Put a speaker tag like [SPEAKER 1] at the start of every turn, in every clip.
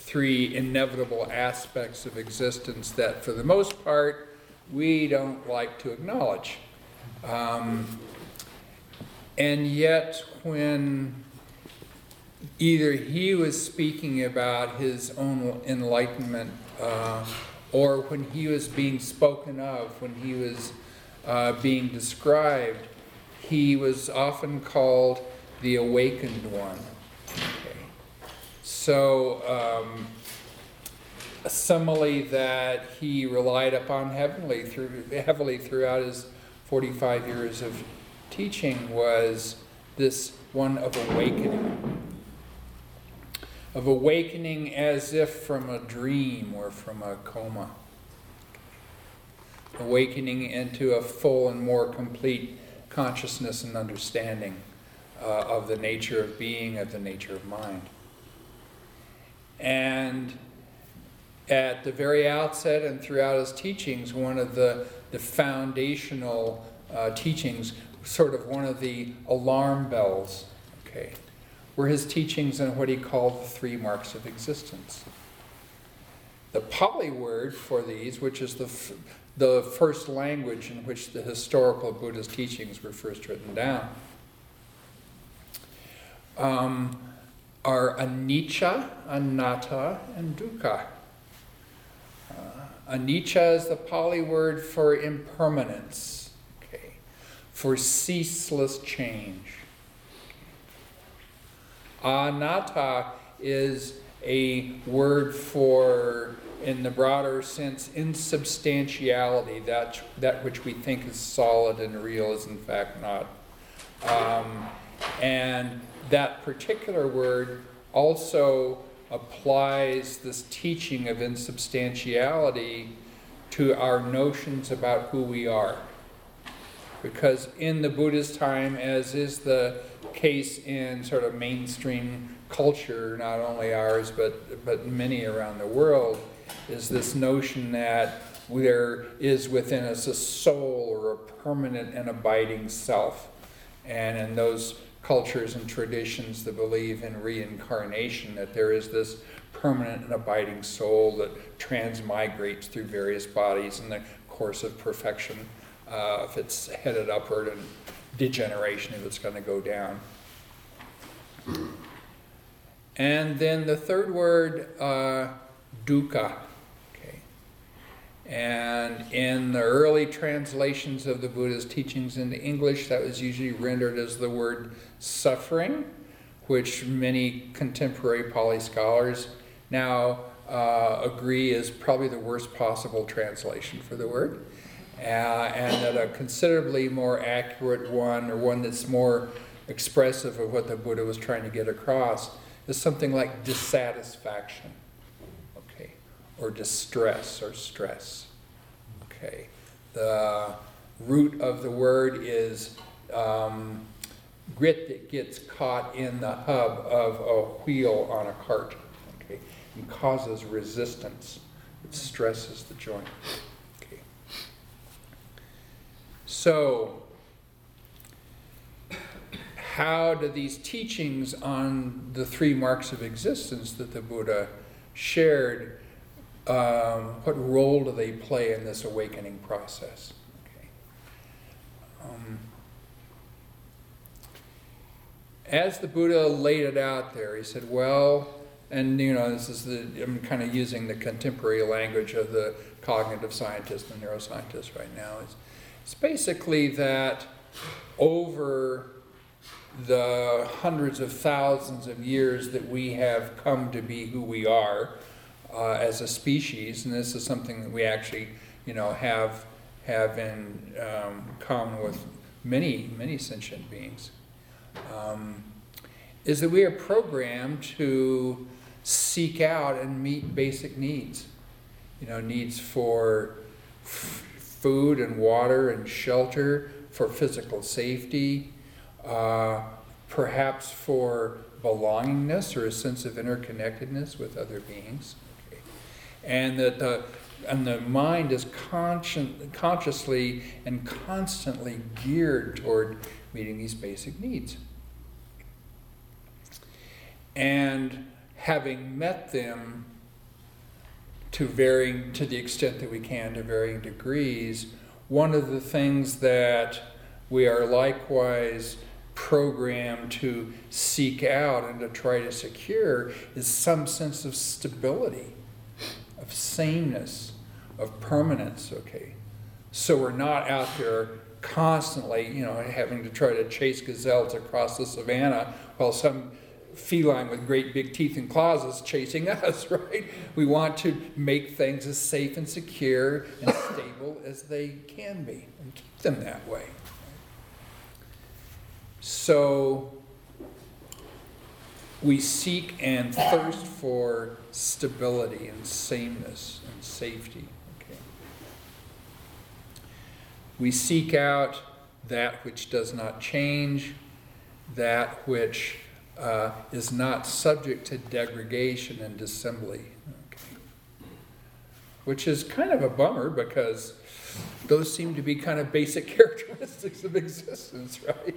[SPEAKER 1] three inevitable aspects of existence that, for the most part, we don't like to acknowledge. And yet, when either he was speaking about his own enlightenment, or when he was being spoken of, when he was being described, he was often called the awakened one. Okay. So, a simile that he relied upon heavily throughout his 45 years of teaching was this one of awakening. Of awakening as if from a dream or from a coma. Awakening into a full and more complete consciousness and understanding of the nature of being, of the nature of mind. And at the very outset and throughout his teachings, one of the foundational teachings, sort of one of the alarm bells, okay, were his teachings on what he called the three marks of existence. The Pali word for these, which is the first language in which the historical Buddhist teachings were first written down, are anicca, anatta, and dukkha. Anicca is the Pali word for impermanence, okay, for ceaseless change. Anatta is a word for, in the broader sense, insubstantiality. That which we think is solid and real is in fact not. And that particular word also applies this teaching of insubstantiality to our notions about who we are. Because in the Buddhist time, as is the case in sort of mainstream culture, not only ours, but many around the world, is this notion that there is within us a soul or a permanent and abiding self. And in those cultures and traditions that believe in reincarnation, that there is this permanent and abiding soul that transmigrates through various bodies in the course of perfection, if it's headed upward, and degeneration if it's going to go down. And then the third word, dukkha. Okay. And in the early translations of the Buddha's teachings into English, that was usually rendered as the word suffering, which many contemporary Pali scholars now agree is probably the worst possible translation for the word. And that a considerably more accurate one, or one that's more expressive of what the Buddha was trying to get across, is something like dissatisfaction, okay, or distress or stress, okay. The root of the word is grit that gets caught in the hub of a wheel on a cart, okay, and causes resistance. It stresses the joint. Okay. So, how do these teachings on the three marks of existence that the Buddha shared, what role do they play in this awakening process? Okay. As the Buddha laid it out there, he said, well, and this is I'm kind of using the contemporary language of the cognitive scientists and neuroscientists right now. It's basically that over the hundreds of thousands of years that we have come to be who we are as a species, and this is something that we actually, have in common with many sentient beings, is that we are programmed to seek out and meet basic needs. Needs for food and water and shelter, for physical safety, perhaps for belongingness or a sense of interconnectedness with other beings. Okay. And that the mind is consciously and constantly geared toward meeting these basic needs. And having met them, to the extent that we can, to varying degrees. One of the things that we are likewise programmed to seek out and to try to secure is some sense of stability, of sameness, of permanence, okay? So we're not out there constantly, having to try to chase gazelles across the savannah while some feline with great big teeth and claws is chasing us, right? We want to make things as safe and secure and stable as they can be and keep them that way. So we seek and thirst for stability and sameness and safety. Okay. We seek out that which does not change, that which is not subject to degradation and dissembly. Okay. Which is kind of a bummer because those seem to be kind of basic characteristics of existence, right?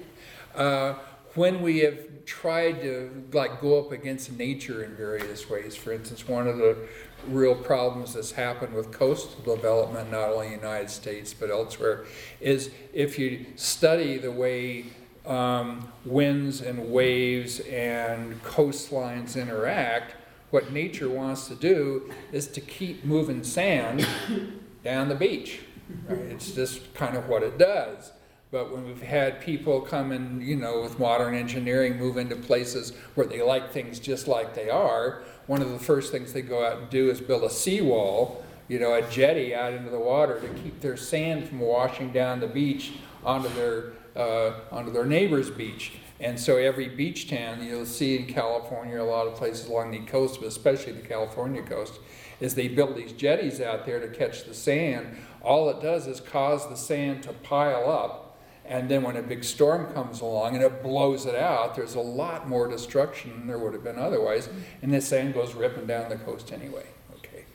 [SPEAKER 1] When we have tried to go up against nature in various ways, for instance, one of the real problems that's happened with coastal development, not only in the United States but elsewhere, is if you study the way winds and waves and coastlines interact, what nature wants to do is to keep moving sand down the beach. Right? It's just kind of what it does. But when we've had people come in, with modern engineering, move into places where they like things just like they are, one of the first things they go out and do is build a seawall, a jetty out into the water to keep their sand from washing down the beach onto their neighbor's beach. And so every beach town you'll see in California, a lot of places along the coast, but especially the California coast, is they build these jetties out there to catch the sand. All it does is cause the sand to pile up. And then when a big storm comes along and it blows it out, there's a lot more destruction than there would have been otherwise. And the sand goes ripping down the coast anyway. Okay.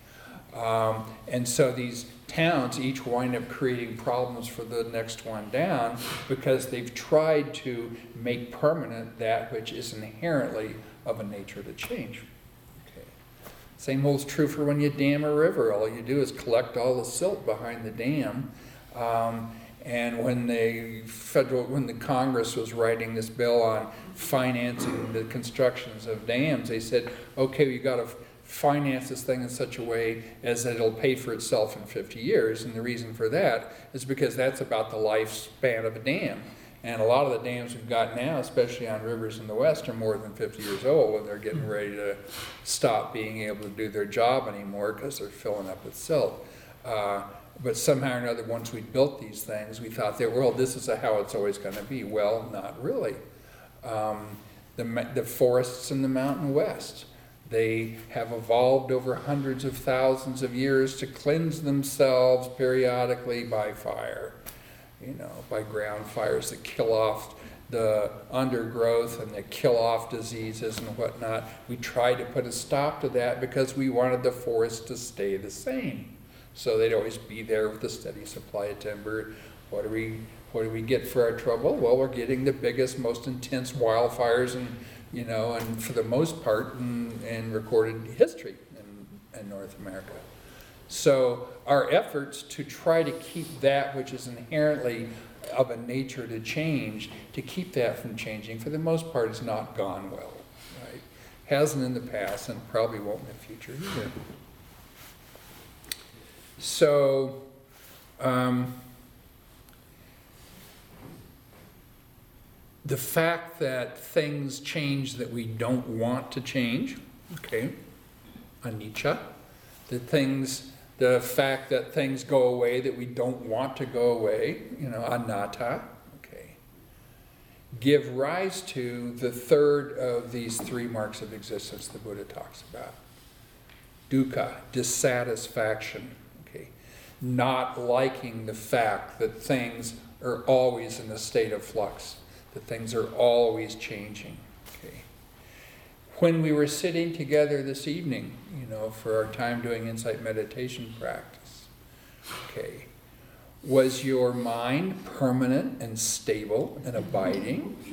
[SPEAKER 1] And so these towns each wind up creating problems for the next one down because they've tried to make permanent that which is inherently of a nature to change. Okay. Same holds true for when you dam a river. All you do is collect all the silt behind the dam. And when the Congress was writing this bill on financing the constructions of dams, they said, okay, we've got to finance this thing in such a way as that it'll pay for itself in 50 years. And the reason for that is because that's about the lifespan of a dam. And a lot of the dams we've got now, especially on rivers in the West, are more than 50 years old when they're getting ready to stop being able to do their job anymore because they're filling up with silt. But somehow or another, once we built these things, we thought that, well, this is how it's always going to be. Well, not really. The forests in the Mountain West, they have evolved over hundreds of thousands of years to cleanse themselves periodically by fire, by ground fires that kill off the undergrowth and that kill off diseases and whatnot. We tried to put a stop to that because we wanted the forest to stay the same. So they'd always be there with a steady supply of timber. What do we get for our trouble? Well, we're getting the biggest, most intense wildfires, and for the most part, in recorded history in North America. So our efforts to try to keep that which is inherently of a nature to change, to keep that from changing, for the most part, has not gone well. Right? Hasn't in the past, and probably won't in the future either. So, the fact that things change that we don't want to change, okay, anicca, the fact that things go away that we don't want to go away, anatta, okay, give rise to the third of these three marks of existence the Buddha talks about. Dukkha, dissatisfaction. Not liking the fact that things are always in a state of flux, that things are always changing. Okay. When we were sitting together this evening, for our time doing insight meditation practice, okay, was your mind permanent and stable and abiding?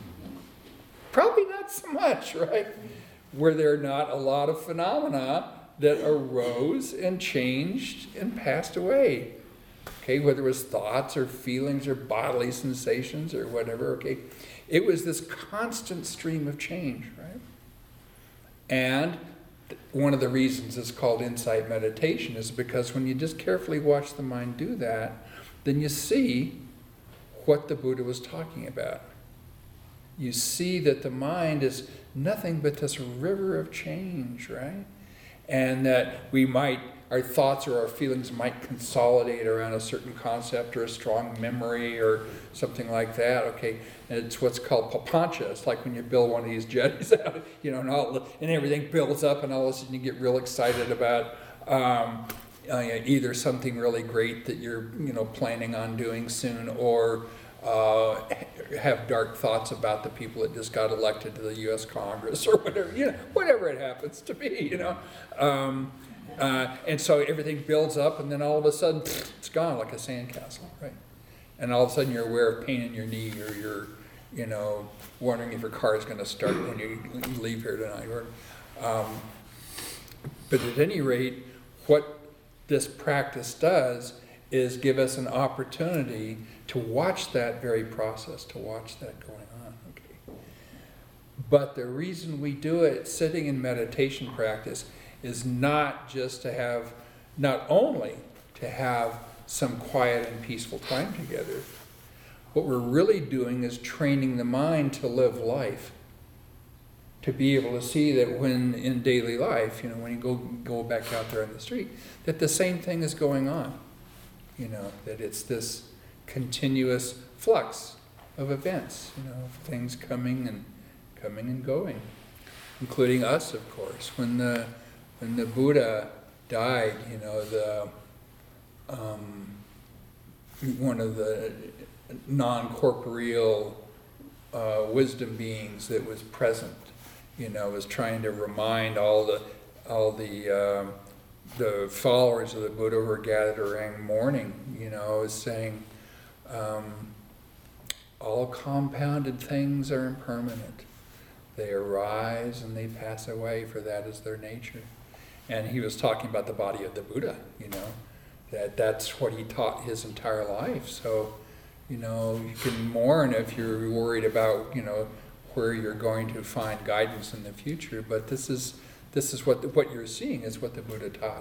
[SPEAKER 1] Probably not so much, right? Were there not a lot of phenomena that arose and changed and passed away. Okay, whether it was thoughts or feelings or bodily sensations or whatever, okay. It was this constant stream of change, right? And one of the reasons it's called insight meditation is because when you just carefully watch the mind do that, then you see what the Buddha was talking about. You see that the mind is nothing but this river of change, right? And that our thoughts or our feelings might consolidate around a certain concept or a strong memory or something like that, okay? And it's what's called papancha. It's like when you build one of these jetties out, and everything builds up, and all of a sudden you get real excited about either something really great that you're, planning on doing soon, or have dark thoughts about the people that just got elected to the U.S. Congress or whatever, whatever it happens to be, and so everything builds up, and then all of a sudden, it's gone like a sandcastle, right? And all of a sudden you're aware of pain in your knee, or you're, wondering if your car is going to start when you leave here tonight. But at any rate, what this practice does is give us an opportunity to watch that very process, to watch that going on. Okay. But the reason we do it sitting in meditation practice is not only to have some quiet and peaceful time together. What we're really doing is training the mind to live life, to be able to see that when in daily life, when you go back out there on the street, that the same thing is going on. That it's this continuous flux of events, of things coming and going, including us, of course. When the Buddha died, one of the non-corporeal wisdom beings that was present, was trying to remind all the followers of the Buddha who were gathered around mourning, was saying, all compounded things are impermanent. They arise and they pass away, for that is their nature. And he was talking about the body of the Buddha, that's what he taught his entire life. So, you can mourn if you're worried about, where you're going to find guidance in the future, but this is what you're seeing is what the Buddha taught.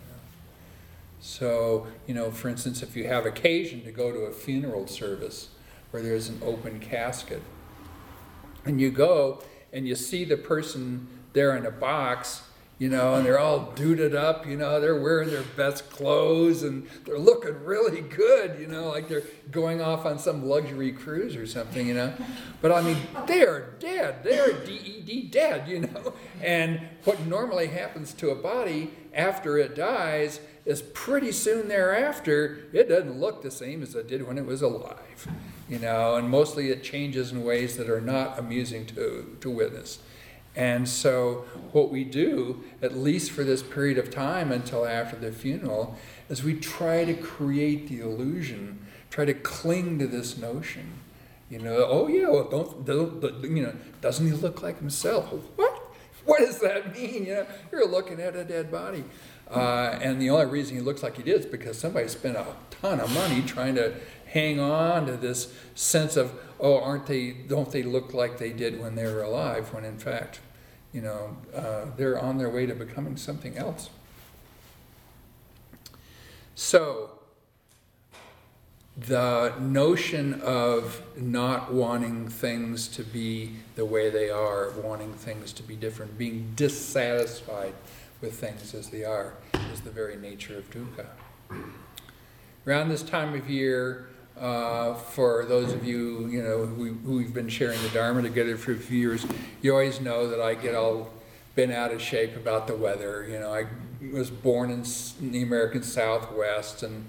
[SPEAKER 1] So, for instance, if you have occasion to go to a funeral service where there's an open casket, and you go and you see the person there in a box, and they're all duded up, they're wearing their best clothes and they're looking really good, like they're going off on some luxury cruise or something, But I mean, they are dead. They are dead, dead, And what normally happens to a body after it dies is pretty soon thereafter, it doesn't look the same as it did when it was alive, and mostly it changes in ways that are not amusing to witness. And so what we do, at least for this period of time until after the funeral, is we try to create the illusion, try to cling to this notion. Oh yeah, well, doesn't he look like himself? What? What does that mean? You're looking at a dead body. And the only reason he looks like he did is because somebody spent a ton of money trying to hang on to this sense of, don't they look like they did when they were alive, when in fact, they're on their way to becoming something else. So, the notion of not wanting things to be the way they are, wanting things to be different, being dissatisfied with things as they are, is the very nature of dukkha. Around this time of year, for those of you, who've been sharing the Dharma together for a few years, you always know that I get all bent out of shape about the weather. I was born in the American Southwest and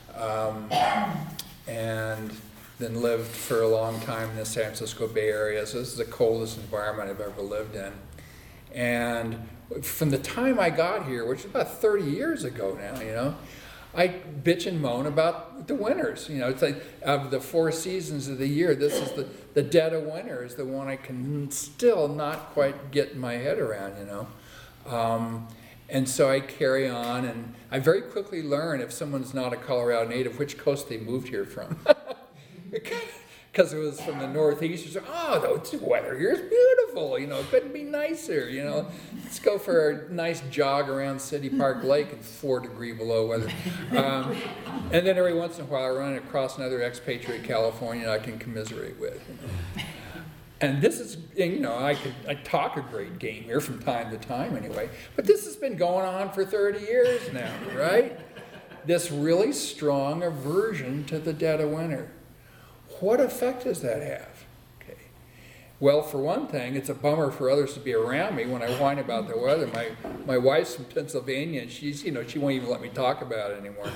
[SPEAKER 1] then lived for a long time in the San Francisco Bay Area. So this is the coldest environment I've ever lived in. And from the time I got here, which is about 30 years ago now, I bitch and moan about the winters. It's like of the 4 seasons of the year, this is the dead of winter is the one I can still not quite get my head around, And so I carry on, and I very quickly learn if someone's not a Colorado native, which coast they moved here from. Because it was from the Northeast, you say, oh, the weather here is beautiful, you know, it couldn't be nicer, you know. Let's go for a nice jog around City Park Lake in 4-degree below weather. And then every once in a while I run across another expatriate Californian I can commiserate with. You know. And this is, you know, I talk a great game here from time to time anyway, but this has been going on for 30 years now, right? This really strong aversion to the dead of winter. What effect does that have? Okay. Well, for one thing, it's a bummer for others to be around me when I whine about the weather. My wife's from Pennsylvania, and she's, you know, she won't even let me talk about it anymore.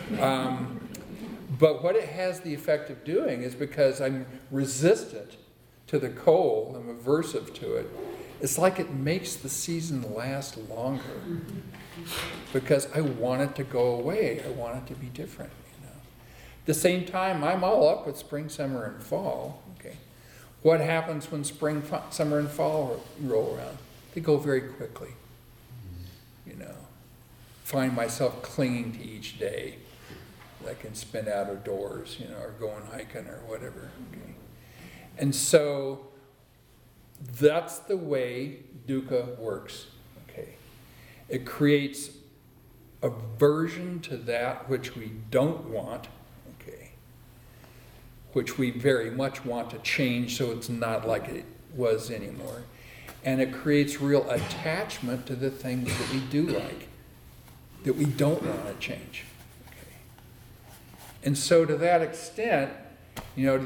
[SPEAKER 1] But what it has the effect of doing is, because I'm resistant to the cold, I'm aversive to it, it's like it makes the season last longer. Because I want it to go away. I want it to be different. At the same time, I'm all up with spring, summer, and fall. Okay, what happens when spring, summer, and fall roll around? They go very quickly. You know, find myself clinging to each day that I can spend out of doors, you know, or going hiking or whatever. Okay, and so that's the way dukkha works. Okay, it creates aversion to that which we don't want. Which we very much want to change so it's not like it was anymore. And it creates real attachment to the things that we do like, that we don't want to change. Okay. And so to that extent, you know,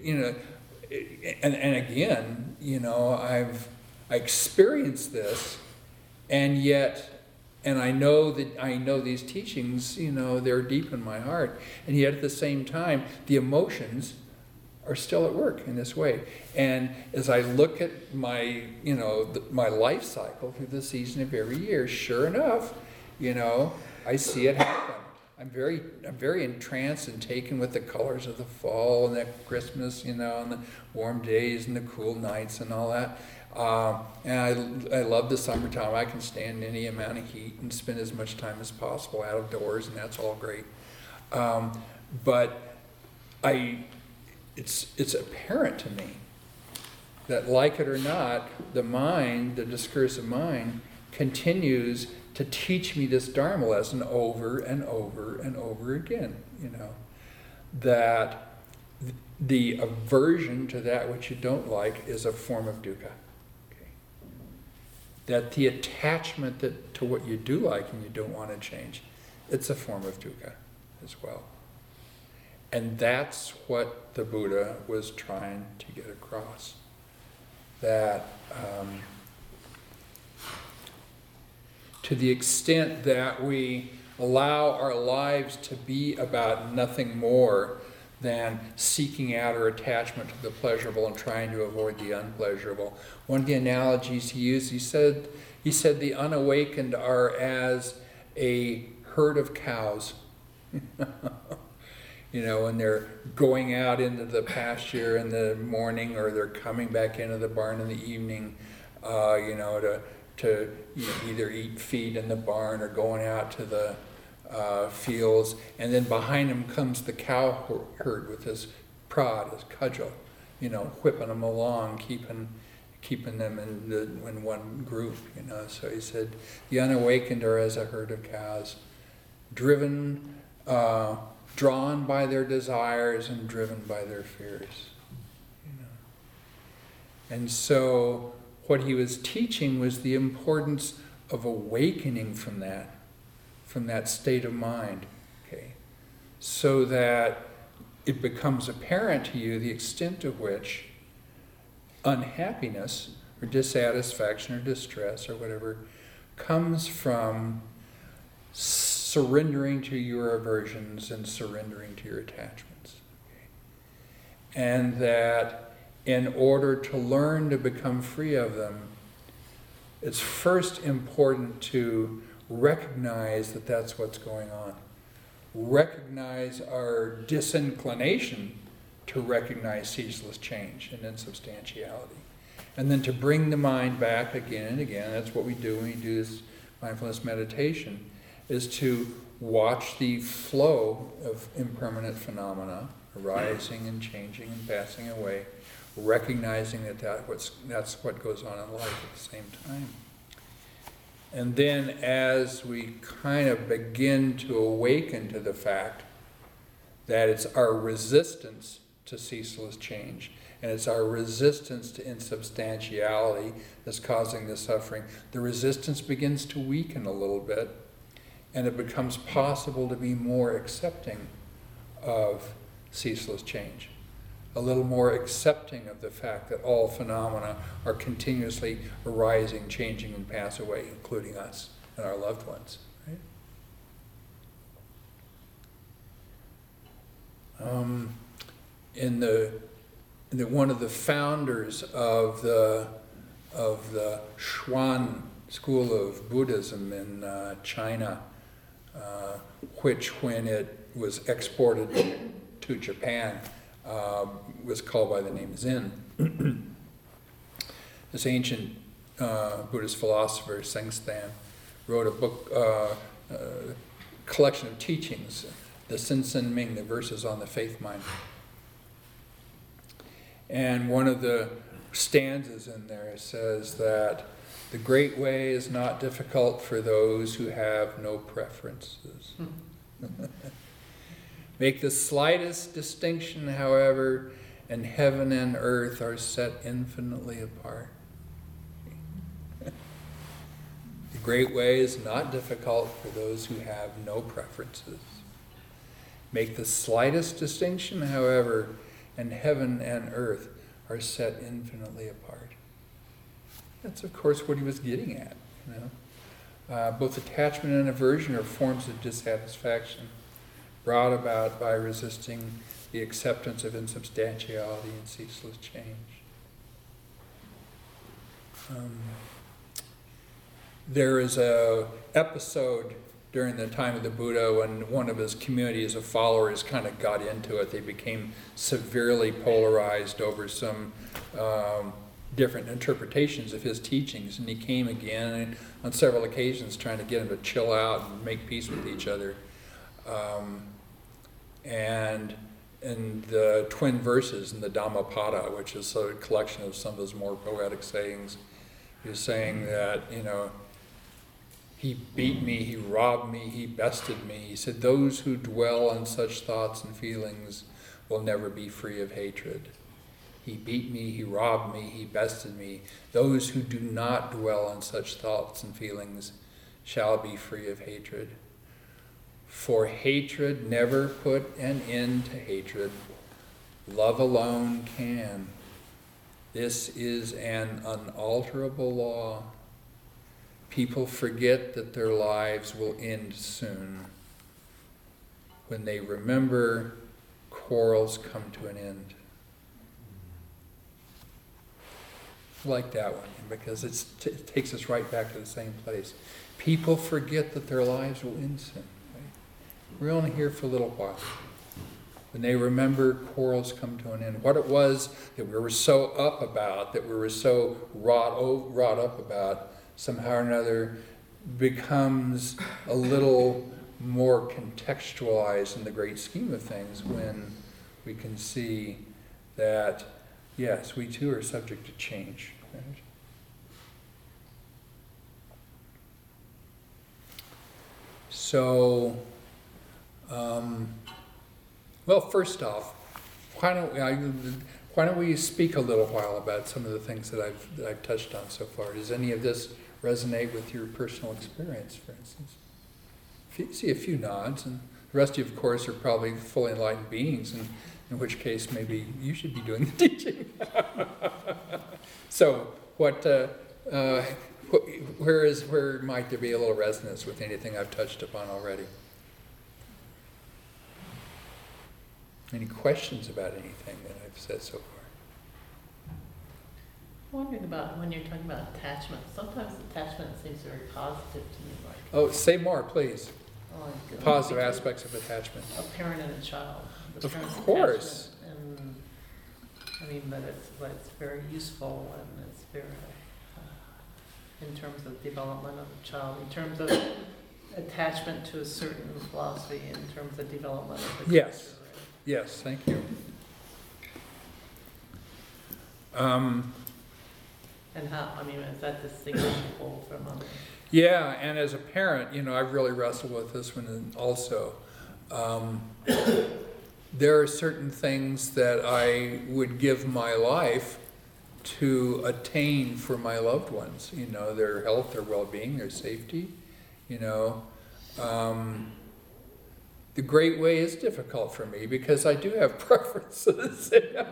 [SPEAKER 1] and again, you know, I experienced this, and yet, and I know these teachings, you know, they're deep in my heart. And yet at the same time, the emotions are still at work in this way. And as I look at my, you know, my life cycle through the season of every year, sure enough, you know, I see it happen. I'm very entranced and taken with the colors of the fall and that Christmas, you know, and the warm days and the cool nights and all that. And I love the summertime. I can stand any amount of heat and spend as much time as possible out of doors, and that's all great. But it's apparent to me that, like it or not, the mind, the discursive mind, continues to teach me this Dharma lesson over and over and over again. You know, that the aversion to that which you don't like is a form of dukkha. That the attachment to what you do like and you don't want to change, it's a form of dukkha as well. And that's what the Buddha was trying to get across. That to the extent that we allow our lives to be about nothing more than seeking out or attachment to the pleasurable and trying to avoid the unpleasurable. One of the analogies he used, he said the unawakened are as a herd of cows. You know, when they're going out into the pasture in the morning, or they're coming back into the barn in the evening, you know, to either eat feed in the barn or going out to the fields, and then behind him comes the cow herd with his prod, his cudgel, you know, whipping them along, keeping them in one group, you know. So he said, the unawakened are as a herd of cows, driven, drawn by their desires and driven by their fears, you know. And so what he was teaching was the importance of awakening from that state of mind, okay, so that it becomes apparent to you the extent to which unhappiness or dissatisfaction or distress or whatever comes from surrendering to your aversions and surrendering to your attachments. Okay? And that in order to learn to become free of them, it's first important to recognize that that's what's going on. Recognize our disinclination to recognize ceaseless change and insubstantiality. And then to bring the mind back again and again. That's what we do when we do this mindfulness meditation, is to watch the flow of impermanent phenomena arising and changing and passing away, recognizing that's what goes on in life at the same time. And then as we kind of begin to awaken to the fact that it's our resistance to ceaseless change, and it's our resistance to insubstantiality that's causing the suffering, the resistance begins to weaken a little bit, and it becomes possible to be more accepting of ceaseless change, a little more accepting of the fact that all phenomena are continuously arising, changing, and pass away, including us and our loved ones. Right? One of the founders of the Xuan school of Buddhism in China, which when it was exported to Japan, was called by the name Zen. This ancient Buddhist philosopher, Sengstan, wrote a book, collection of teachings, the Sin Sin Ming, the verses on the faith mind. And one of the stanzas in there says that the great way is not difficult for those who have no preferences. Make the slightest distinction, however, and heaven and earth are set infinitely apart. The great way is not difficult for those who have no preferences. Make the slightest distinction, however, and heaven and earth are set infinitely apart. That's, of course, what he was getting at. Both attachment and aversion are forms of dissatisfaction brought about by resisting the acceptance of insubstantiality and ceaseless change. There is an episode during the time of the Buddha when one of his communities of followers kind of got into it. They became severely polarized over some different interpretations of his teachings, and he came again and on several occasions trying to get them to chill out and make peace with each other. And in the twin verses in the Dhammapada, which is a collection of some of his more poetic sayings, he was saying that, he beat me, he robbed me, he bested me. He said, those who dwell on such thoughts and feelings will never be free of hatred. He beat me, he robbed me, he bested me. Those who do not dwell on such thoughts and feelings shall be free of hatred. For hatred never put an end to hatred. Love alone can. This is an unalterable law. People forget that their lives will end soon. When they remember, quarrels come to an end. I like that one because it takes us right back to the same place. People forget that their lives will end soon. Right? We're only here for a little while. When they remember, quarrels come to an end. What it was that we were so up about, that we were so wrought up about, somehow or another becomes a little more contextualized in the great scheme of things when we can see that, yes, we too are subject to change. Right? So, well, first off, why don't we speak a little while about some of the things that I've touched on so far? Does any of this resonate with your personal experience, for instance? You see a few nods, and the rest of you, of course, are probably fully enlightened beings, and in which case maybe you should be doing the teaching. So, where might there be a little resonance with anything I've touched upon already? Any questions about anything that I've said so far?
[SPEAKER 2] I'm wondering about when you're talking about attachment. Sometimes attachment seems very positive to me. Like,
[SPEAKER 1] oh, say more, please.
[SPEAKER 2] Like,
[SPEAKER 1] positive aspects of attachment.
[SPEAKER 2] A parent and a child.
[SPEAKER 1] Of course.
[SPEAKER 2] And but it's very useful and it's very. in terms of development of the child, in terms of attachment to a certain philosophy, in terms of development of the
[SPEAKER 1] Yes.
[SPEAKER 2] culture.
[SPEAKER 1] Yes, thank you.
[SPEAKER 2] And how, I mean, is that distinguishable from other?
[SPEAKER 1] Yeah, and as a parent, I've really wrestled with this one also. There are certain things that I would give my life to attain for my loved ones, their health, their well-being, their safety, The Great Way is difficult for me because I do have preferences.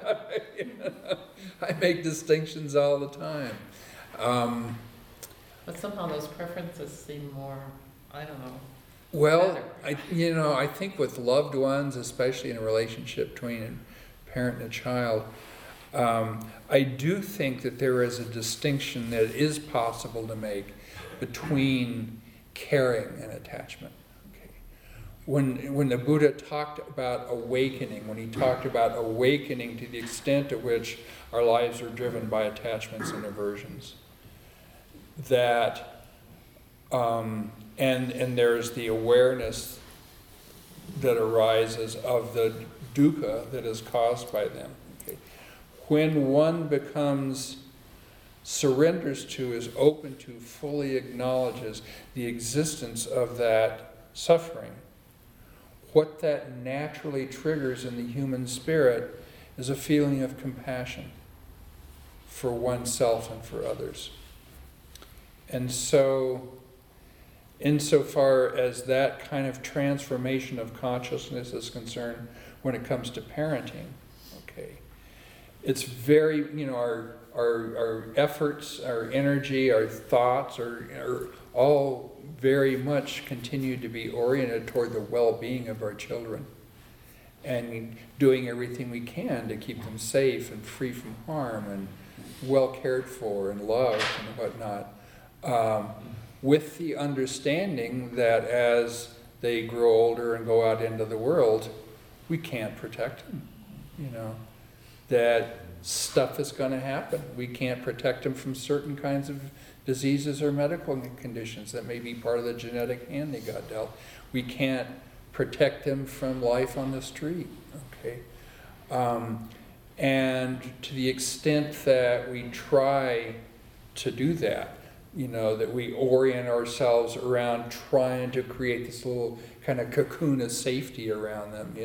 [SPEAKER 1] I make distinctions all the time.
[SPEAKER 2] But somehow those preferences seem more, I don't know.
[SPEAKER 1] Well,
[SPEAKER 2] better.
[SPEAKER 1] I think with loved ones, especially in a relationship between a parent and a child, I do think that there is a distinction that is possible to make between caring and attachment. Okay. When the Buddha talked about awakening, when he talked about awakening to the extent at which our lives are driven by attachments and aversions, that and there's the awareness that arises of the dukkha that is caused by them. Okay. When one surrenders to, is open to, fully acknowledges the existence of that suffering, what that naturally triggers in the human spirit is a feeling of compassion for oneself and for others. And so, insofar as that kind of transformation of consciousness is concerned when it comes to parenting, okay, it's very, our efforts, our energy, our thoughts are all very much continue to be oriented toward the well-being of our children and doing everything we can to keep them safe and free from harm and well cared for and loved and whatnot. With the understanding that as they grow older and go out into the world, we can't protect them. That stuff is going to happen. We can't protect them from certain kinds of diseases or medical conditions that may be part of the genetic hand they got dealt. We can't protect them from life on the street. Okay, and to the extent that we try to do that, that we orient ourselves around trying to create this little kind of cocoon of safety around them,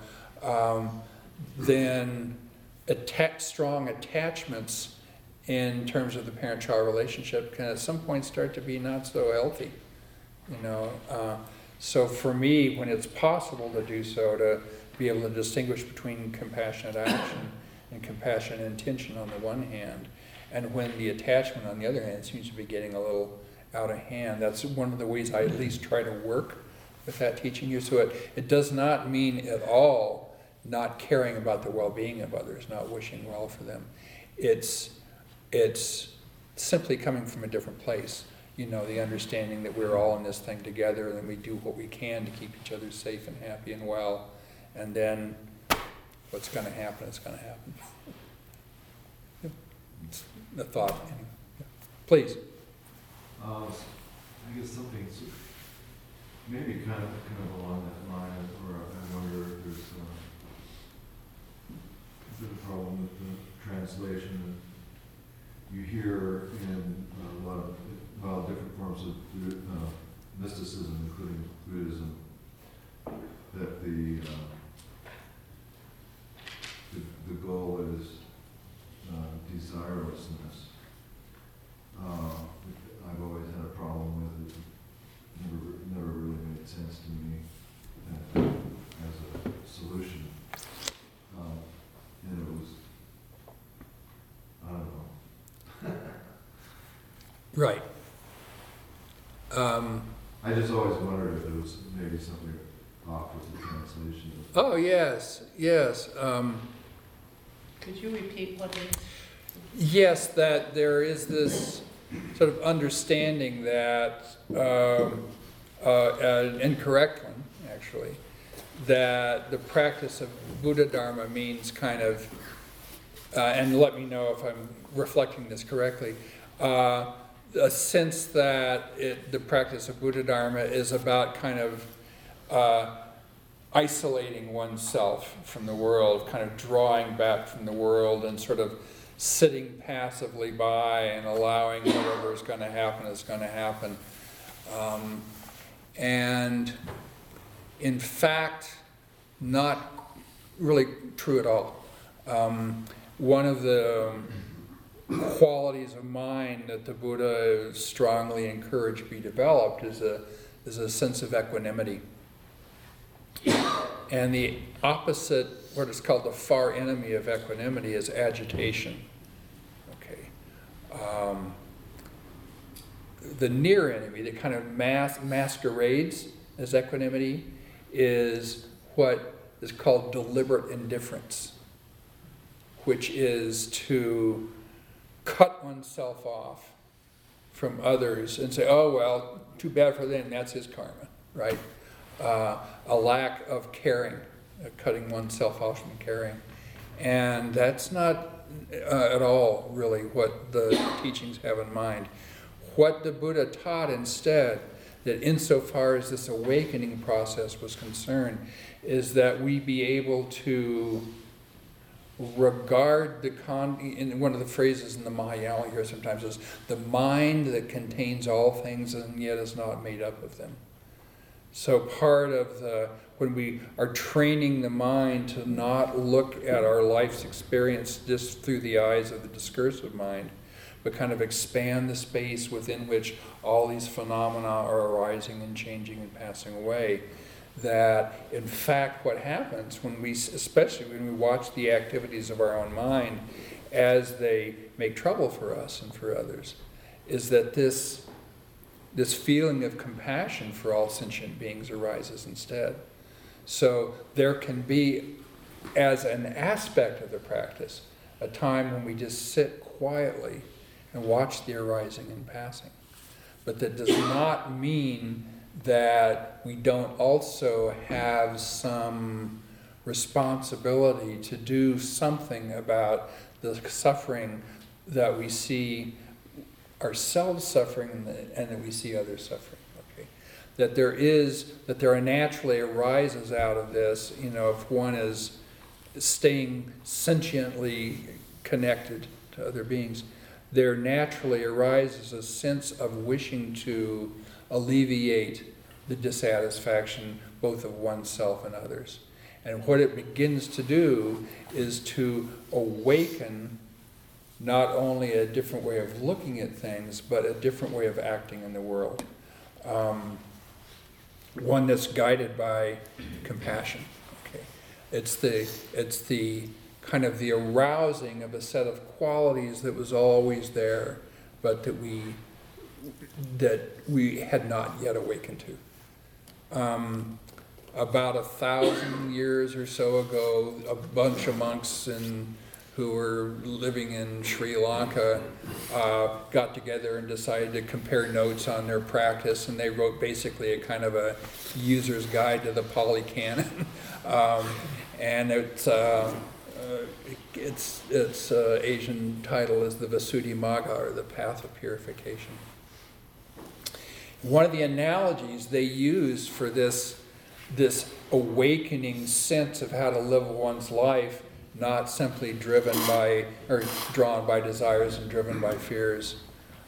[SPEAKER 1] then strong attachments in terms of the parent-child relationship can at some point start to be not so healthy, So for me, when it's possible to do so, to be able to distinguish between compassionate action and compassionate intention on the one hand, and when the attachment on the other hand seems to be getting a little out of hand, that's one of the ways I at least try to work with that teaching you. So it does not mean at all not caring about the well-being of others, not wishing well for them. It's simply coming from a different place. The understanding that we're all in this thing together and we do what we can to keep each other safe and happy and well. And then what's going to happen is going to happen. It's a thought. Please.
[SPEAKER 3] I guess something maybe kind of along that line, or I wonder if there's is it a problem with the translation? You hear in a lot of different forms of mysticism, including Buddhism, that the goal is desirelessness. I've always had a problem with it. Never really made sense to me as a solution. And it was, I don't know.
[SPEAKER 1] Right.
[SPEAKER 3] I just always wondered if there was maybe something off with the translation.
[SPEAKER 1] Oh, yes.
[SPEAKER 2] Could you repeat what it is?
[SPEAKER 1] Yes, that there is this sort of understanding that, an incorrect one, actually, that the practice of Buddha Dharma means kind of, and let me know if I'm reflecting this correctly, a sense that the practice of Buddha Dharma is about kind of isolating oneself from the world, kind of drawing back from the world and sort of sitting passively by and allowing whatever is going to happen is going to happen. And in fact, not really true at all. One of the qualities of mind that the Buddha strongly encouraged be developed is a sense of equanimity. And the opposite, what is called the far enemy of equanimity, is agitation. Okay. The near enemy, that kind of masquerades as equanimity, is what is called deliberate indifference, which is to cut oneself off from others and say, oh, well, too bad for them, that's his karma, right? A lack of caring, cutting oneself off from caring. And that's not at all really what the teachings have in mind. What the Buddha taught instead, that insofar as this awakening process was concerned, is that we be able to regard in one of the phrases in the Mahayana here sometimes is, the mind that contains all things and yet is not made up of them. So part of when we are training the mind to not look at our life's experience just through the eyes of the discursive mind, but kind of expand the space within which all these phenomena are arising and changing and passing away, that in fact what happens especially when we watch the activities of our own mind as they make trouble for us and for others, is that this feeling of compassion for all sentient beings arises instead. So there can be, as an aspect of the practice, a time when we just sit quietly and watch the arising and passing. But that does not mean that we don't also have some responsibility to do something about the suffering that we see ourselves suffering and that we see others suffering. Okay, that there naturally arises out of this. If one is staying sentiently connected to other beings, there naturally arises a sense of wishing to alleviate the dissatisfaction both of oneself and others. And what it begins to do is to awaken not only a different way of looking at things, but a different way of acting in the world. One that's guided by compassion. Okay, it's the kind of the arousing of a set of qualities that was always there, but that we had not yet awakened to. About 1,000 years or so ago, a bunch of monks who were living in Sri Lanka got together and decided to compare notes on their practice, and they wrote basically a kind of a user's guide to the Pali Canon. And its Asian title is the Visuddhimagga, or the Path of Purification. One of the analogies they use for this awakening sense of how to live one's life, not simply driven by or drawn by desires and driven by fears,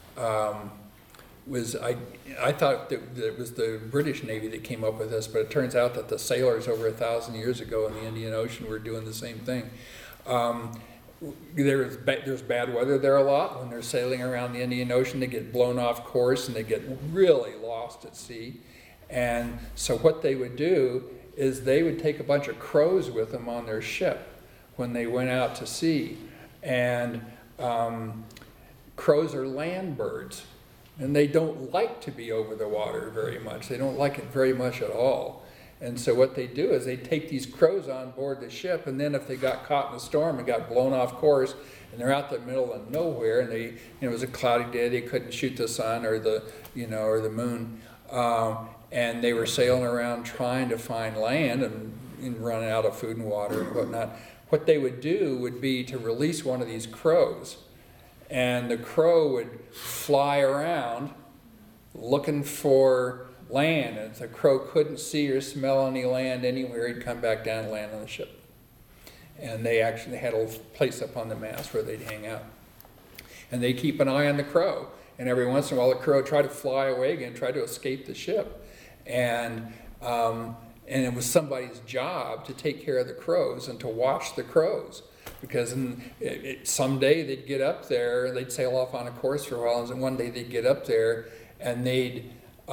[SPEAKER 1] was I thought that it was the British Navy that came up with this, but it turns out that the sailors over 1,000 years ago in the Indian Ocean were doing the same thing. There's bad weather there a lot. When they're sailing around the Indian Ocean, they get blown off course and they get really lost at sea. And so what they would do is they would take a bunch of crows with them on their ship when they went out to sea. And crows are land birds, and they don't like to be over the water very much. They don't like it very much at all. And so what they do is they take these crows on board the ship, and then if they got caught in a storm and got blown off course, and they're out in the middle of nowhere, and it was a cloudy day, they couldn't shoot the sun or the moon, and they were sailing around trying to find land and running out of food and water and whatnot. What they would do would be to release one of these crows and the crow would fly around looking for land. And if the crow couldn't see or smell any land anywhere, he'd come back down and land on the ship. And they actually had a place up on the mast where they'd hang out. And they'd keep an eye on the crow. And every once in a while, the crow would try to fly away again, try to escape the ship. And it was somebody's job to take care of the crows and to watch the crows. Because someday they'd get up there, they'd sail off on a course for a while, and one day they'd get up there and they'd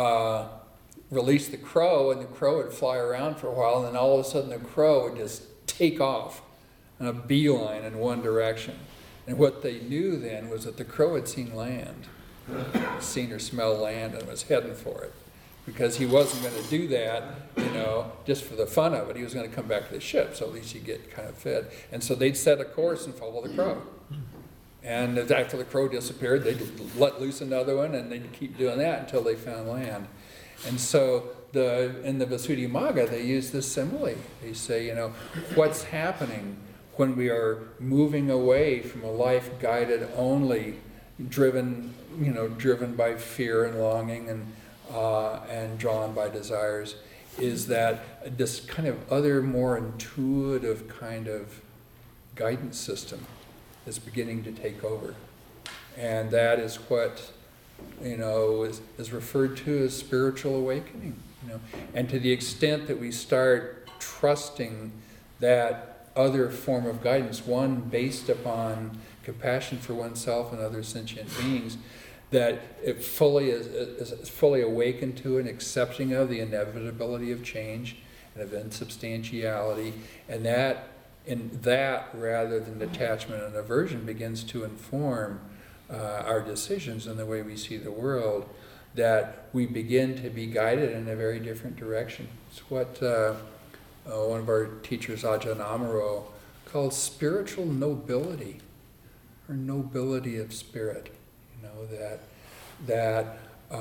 [SPEAKER 1] release the crow, and the crow would fly around for a while, and then all of a sudden the crow would just take off on a beeline in one direction. And what they knew then was that the crow had seen land, seen or smelled land, and was heading for it. Because he wasn't going to do that, just for the fun of it. He was going to come back to the ship, so at least he'd get kind of fed. And so they'd set a course and follow the crow. And after the crow disappeared, they'd let loose another one, and they'd keep doing that until they found land. And so in the Visuddhimagga, they use this simile. They say, what's happening when we are moving away from a life guided only, driven by fear and longing and drawn by desires, is that this kind of other, more intuitive kind of guidance system is beginning to take over. And that is what, is referred to as spiritual awakening. And to the extent that we start trusting that other form of guidance, one based upon compassion for oneself and other sentient beings, that it is fully awakened to and accepting of the inevitability of change and of insubstantiality, and that rather than detachment and aversion begins to inform our decisions and the way we see the world, that we begin to be guided in a very different direction. It's what one of our teachers, Ajahn Amaro, called spiritual nobility, or nobility of spirit. That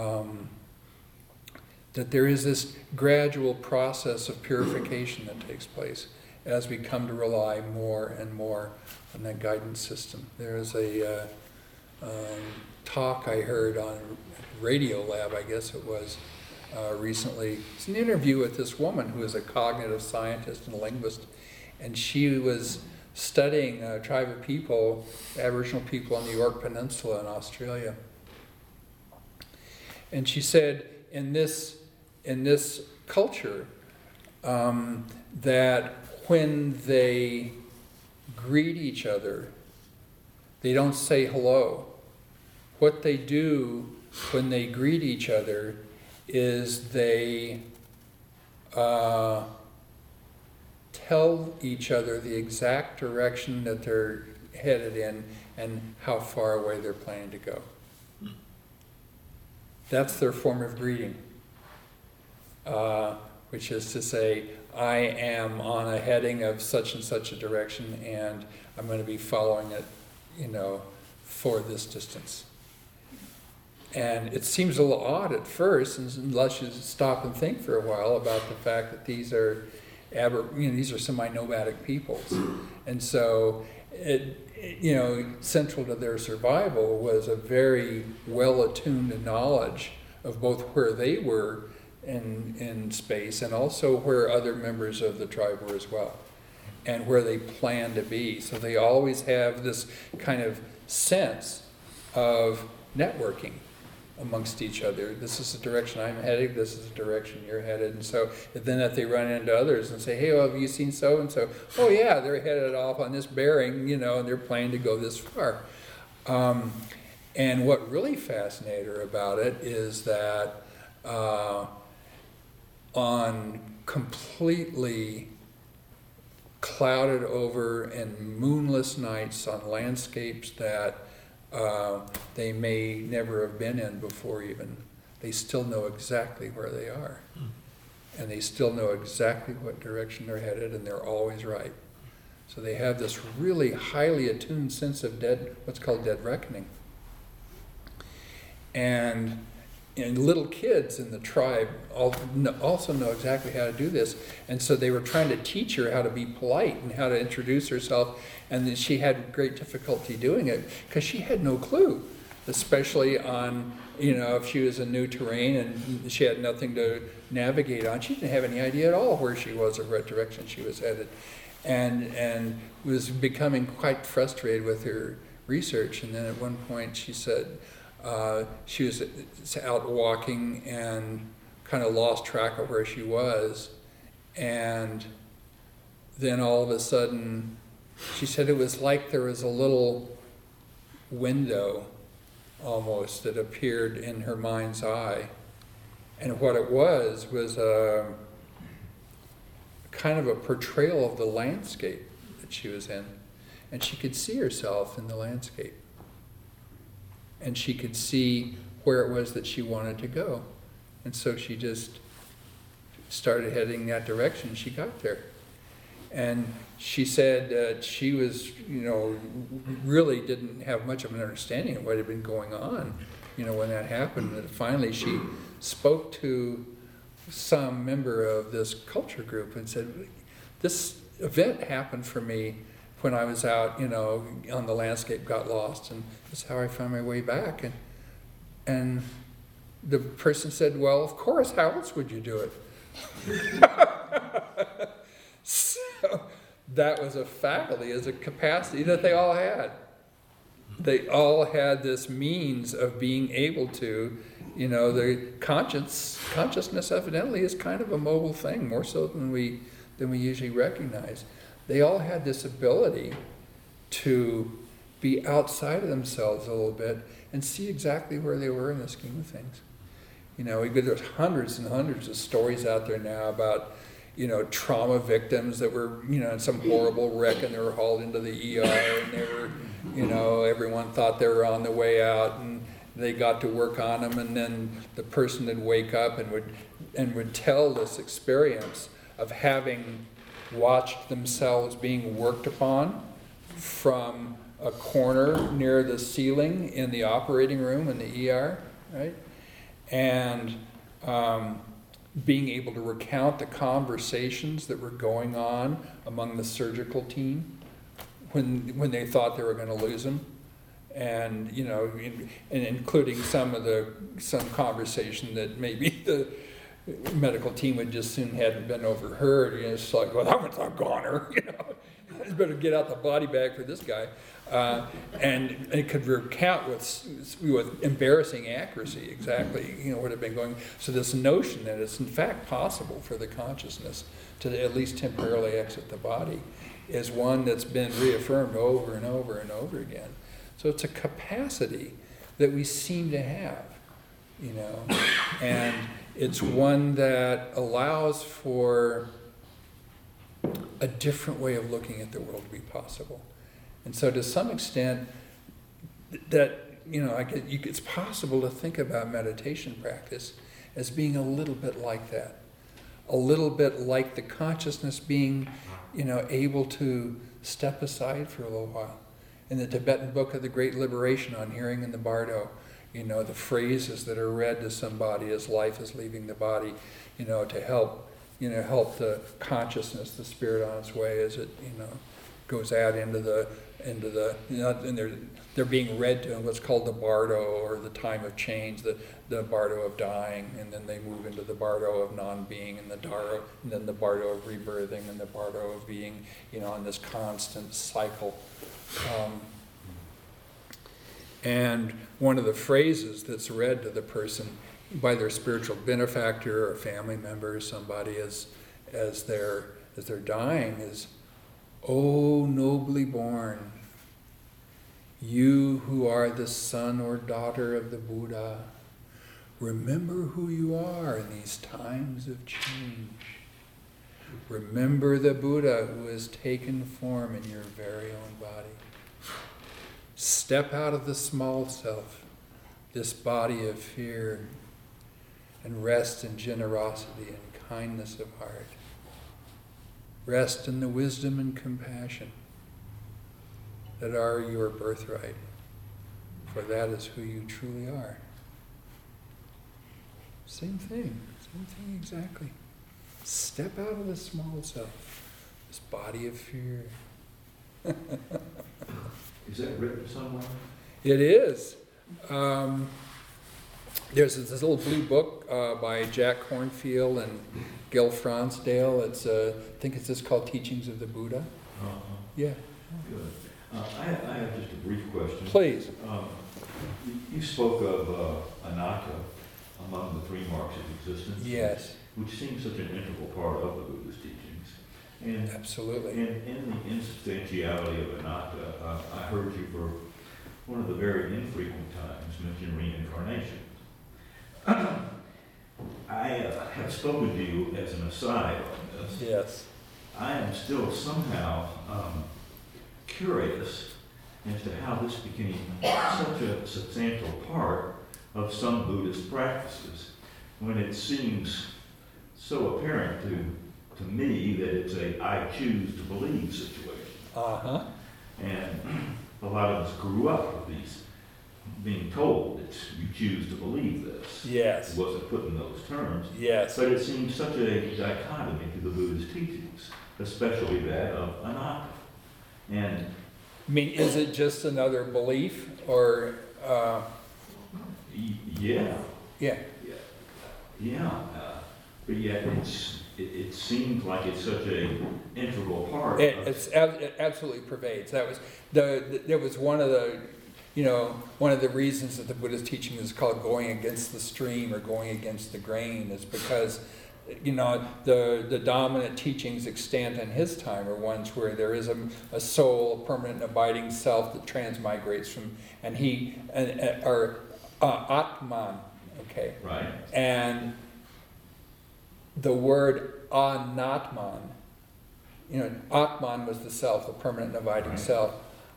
[SPEAKER 1] there is this gradual process of purification that takes place as we come to rely more and more on that guidance system. There's a talk I heard on Radiolab, I guess it was, recently. It's an interview with this woman who is a cognitive scientist and linguist, and she was studying a tribe of people, Aboriginal people on the York Peninsula in Australia. And she said, in this culture, that when they greet each other, they don't say hello. What they do when they greet each other is they tell each other the exact direction that they're headed in and how far away they're planning to go. That's their form of greeting, which is to say, I am on a heading of such and such a direction, and I'm going to be following it, for this distance. And it seems a little odd at first, unless you stop and think for a while about the fact that these are semi-nomadic peoples, and so central to their survival was a very well-attuned knowledge of both where they were in space and also where other members of the tribe were as well, and where they planned to be. So they always have this kind of sense of networking amongst each other. This is the direction I'm headed, this is the direction you're headed. And so then if they run into others and say, hey, well, have you seen so-and-so? Oh yeah, they're headed off on this bearing, and they're planning to go this far. And what really fascinated her about it is that on completely clouded over and moonless nights on landscapes that they may never have been in before even, they still know exactly where they are. And they still know exactly what direction they're headed, and they're always right. So they have this really highly attuned sense of what's called dead reckoning. And and little kids in the tribe also know exactly how to do this. And so they were trying to teach her how to be polite and how to introduce herself. And then she had great difficulty doing it because she had no clue, especially on, if she was in new terrain and she had nothing to navigate on. She didn't have any idea at all where she was or what direction she was headed. And was becoming quite frustrated with her research. And then at one point she said, she was out walking and kind of lost track of where she was. And then all of a sudden, she said it was like there was a little window almost that appeared in her mind's eye. And what it was a kind of a portrayal of the landscape that she was in. And she could see herself in the landscape. And she could see where it was that she wanted to go. And so she just started heading that direction. She got there. And she said that she was, really didn't have much of an understanding of what had been going on, when that happened. That finally she spoke to some member of this culture group and said, this event happened for me when I was out, on the landscape, got lost, and that's how I found my way back. And the person said, well, of course, how else would you do it? So that was a faculty, as a capacity that they all had. They all had this means of being able to, the consciousness evidently is kind of a mobile thing, more so than we usually recognize. They all had this ability to be outside of themselves a little bit and see exactly where they were in the scheme of things. There's hundreds and hundreds of stories out there now about, trauma victims that were, in some horrible wreck and they were hauled into the ER and they were, everyone thought they were on the way out and they got to work on them, and then the person would wake up and would tell this experience of having watched themselves being worked upon from a corner near the ceiling in the operating room in the ER, right? And being able to recount the conversations that were going on among the surgical team when they thought they were going to lose them. And, and including some conversation that maybe the medical team would just soon hadn't been overheard. It's like, well, that one's a goner, I better get out the body bag for this guy. And it could recount with embarrassing accuracy exactly, what had been going. So this notion that it's in fact possible for the consciousness to at least temporarily exit the body is one that's been reaffirmed over and over and over again. So it's a capacity that we seem to have, and it's one that allows for a different way of looking at the world to be possible. And so to some extent, that, it's possible to think about meditation practice as being a little bit like that. A little bit like the consciousness being, able to step aside for a little while. In the Tibetan Book of the Great Liberation on Hearing in the Bardo, the phrases that are read to somebody as life is leaving the body, to help the consciousness, the spirit on its way as it, goes out into the, and they're being read to in what's called the Bardo, or the time of change, the Bardo of dying, and then they move into the Bardo of non-being, and then the Bardo of rebirthing, and the Bardo of being, on this constant cycle. And one of the phrases that's read to the person by their spiritual benefactor or family member or somebody as they're dying is, "O nobly born, you who are the son or daughter of the Buddha, remember who you are in these times of change. Remember the Buddha who has taken form in your very own body. Step out of the small self, this body of fear, and rest in generosity and kindness of heart. Rest in the wisdom and compassion that are your birthright, for that is who you truly are." Same thing exactly. Step out of the small self, this body of fear.
[SPEAKER 3] Is that written somewhere?
[SPEAKER 1] It is. There's this little blue book by Jack Kornfield and Gil Fronsdale. I think it's just called Teachings of the Buddha.
[SPEAKER 3] Uh-huh.
[SPEAKER 1] Yeah.
[SPEAKER 3] Good. I have just a brief question.
[SPEAKER 1] Please.
[SPEAKER 3] You spoke of anatta among the 3 marks of existence.
[SPEAKER 1] Yes.
[SPEAKER 3] Which seems such an integral part of the Buddhist teachings. And
[SPEAKER 1] Absolutely.
[SPEAKER 3] in the insubstantiality of anatta, I heard you for one of the very infrequent times mention reincarnation. I have spoken to you as an aside on this.
[SPEAKER 1] Yes.
[SPEAKER 3] I am still somehow curious as to how this became such a substantial part of some Buddhist practices, when it seems so apparent to me that it's a I choose to believe situation.
[SPEAKER 1] Uh-huh.
[SPEAKER 3] And a lot of us grew up with these being told that you choose to believe this.
[SPEAKER 1] Yes.
[SPEAKER 3] It wasn't put in those terms.
[SPEAKER 1] Yes.
[SPEAKER 3] But it seems such a dichotomy to the Buddhist teachings, especially that of anatta. And
[SPEAKER 1] I mean, is it just another belief or,
[SPEAKER 3] yeah,
[SPEAKER 1] yeah.
[SPEAKER 3] but yet it seems like it's such a integral part.
[SPEAKER 1] It absolutely pervades. That was there was one of the reasons that the Buddhist teaching is called going against the stream or going against the grain is because, the dominant teachings extant in his time are ones where there is a soul, a permanent and abiding self that transmigrates from, or Atman, okay?
[SPEAKER 3] Right.
[SPEAKER 1] And the word Anatman, Atman was the self, the permanent and abiding
[SPEAKER 3] Right.
[SPEAKER 1] self.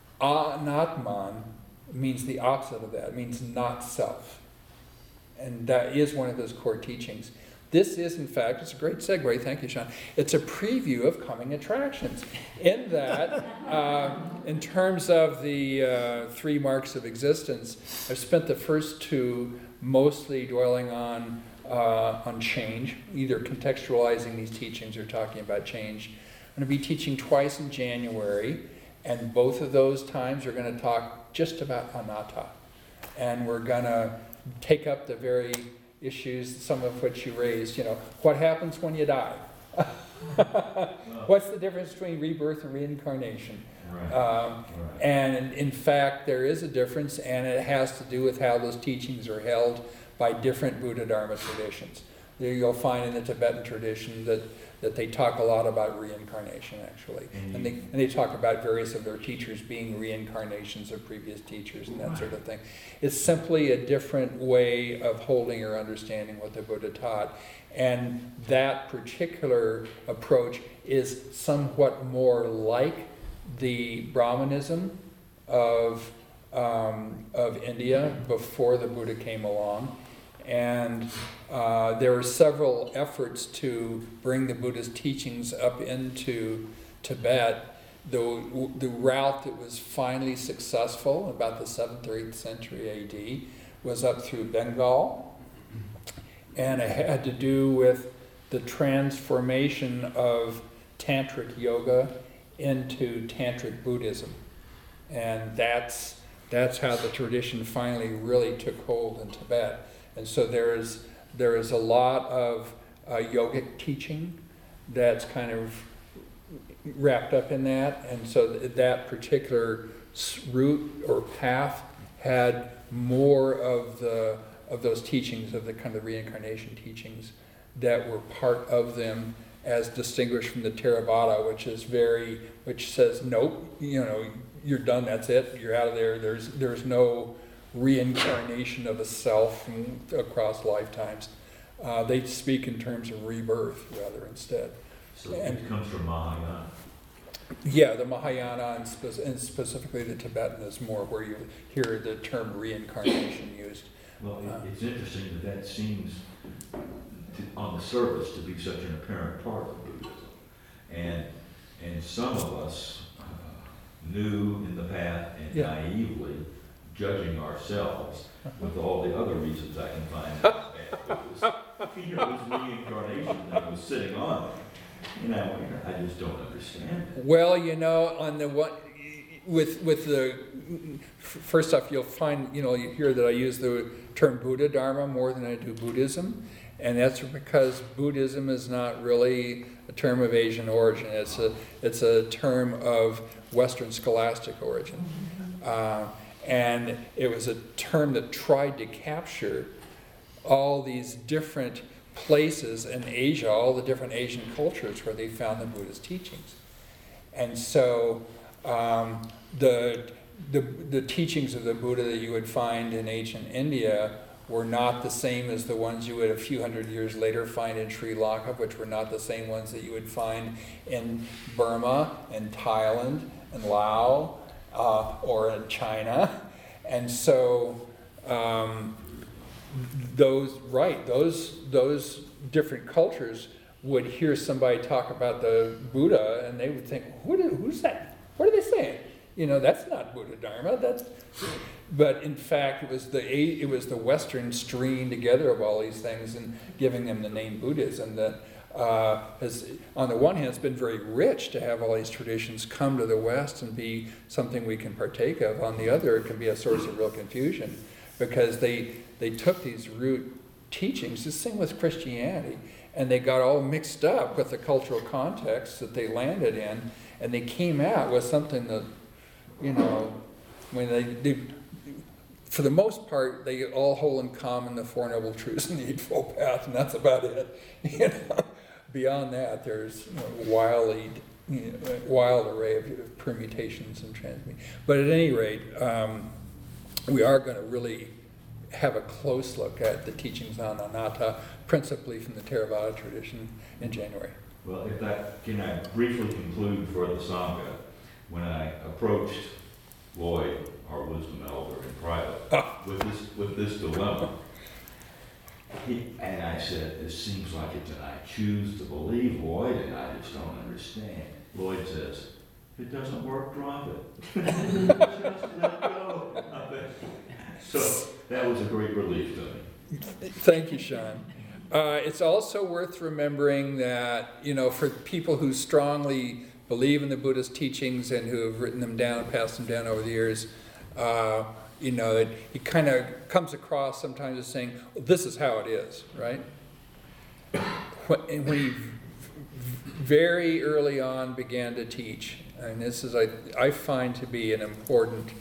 [SPEAKER 1] Anatman means the opposite of that. It means not self. And that is one of those core teachings. This is, in fact, it's a great segue, thank you, Sean. It's a preview of coming attractions. In that, in terms of the 3 marks of existence, I've spent the first 2 mostly dwelling on change, either contextualizing these teachings or talking about change. I'm going to be teaching twice in January, and both of those times we're going to talk just about anatta. And we're going to take up the very issues, some of which you raised, what happens when you die? What's the difference between rebirth and reincarnation?
[SPEAKER 3] Right.
[SPEAKER 1] And in fact, there is a difference, and it has to do with how those teachings are held by different Buddha Dharma traditions. There you'll find in the Tibetan tradition that they talk a lot about reincarnation, actually. And they talk about various of their teachers being reincarnations of previous teachers and that sort of thing. It's simply a different way of holding or understanding what the Buddha taught. And that particular approach is somewhat more like the Brahmanism of India before the Buddha came along. And there were several efforts to bring the Buddha's teachings up into Tibet. The route that was finally successful, about the 7th or 8th century AD, was up through Bengal. And it had to do with the transformation of Tantric yoga into Tantric Buddhism. And that's how the tradition finally really took hold in Tibet. And so there is a lot of yogic teaching that's kind of wrapped up in that. And so that particular route or path had more of those teachings, of the kind of reincarnation teachings that were part of them, as distinguished from the Theravada, which says, nope, you're done, that's it, you're out of there. There's no reincarnation of a self across lifetimes. They speak in terms of rebirth rather instead.
[SPEAKER 3] So it comes from Mahayana.
[SPEAKER 1] Yeah, the Mahayana and specifically the Tibetan is more where you hear the term reincarnation used.
[SPEAKER 3] Well, it's interesting that seems on the surface to be such an apparent part of Buddhism. And some of us knew in the past and naively judging ourselves with all the other reasons I can find as bad
[SPEAKER 4] It was reincarnation that was sitting on it. I just don't understand it.
[SPEAKER 1] Well, on the one, with the, first off, you'll find, you hear that I use the term Buddha Dharma more than I do Buddhism. And that's because Buddhism is not really a term of Asian origin. It's a term of Western scholastic origin. And it was a term that tried to capture all these different places in Asia, all the different Asian cultures where they found the Buddha's teachings. And so the teachings of the Buddha that you would find in ancient India were not the same as the ones you would a few hundred years later find in Sri Lanka, which were not the same ones that you would find in Burma and Thailand and Laos or in China. And so those different cultures would hear somebody talk about the Buddha and they would think, who's that? What are they saying? That's not Buddha Dharma. But in fact, it was the Western stringing together of all these things and giving them the name Buddhism that on the one hand, it's been very rich to have all these traditions come to the West and be something we can partake of. On the other, it can be a source of real confusion because they took these root teachings, the same with Christianity, and they got all mixed up with the cultural context that they landed in, and they came out with something that, when they for the most part, they all hold in common the Four Noble Truths and the Eightfold Path, and that's about it. Beyond that, there's wild array of permutations and transmutations. But at any rate, we are going to really have a close look at the teachings on anatta, principally from the Theravada tradition in January.
[SPEAKER 4] Well, can I briefly conclude for the Sangha? When I approached Lloyd, our wisdom elder, in private, with this dilemma, and I said, "It seems like it, and I choose to believe Lloyd, and I just don't understand." Lloyd says, "If it doesn't work, drop it. Just let go." So that was a great relief to me.
[SPEAKER 1] Thank you, Sean. It's also worth remembering that, for people who strongly believe in the Buddhist teachings and who have written them down, passed them down over the years, it kind of comes across sometimes as saying, well, this is how it is, right? When he very early on began to teach, and this is, I find to be an important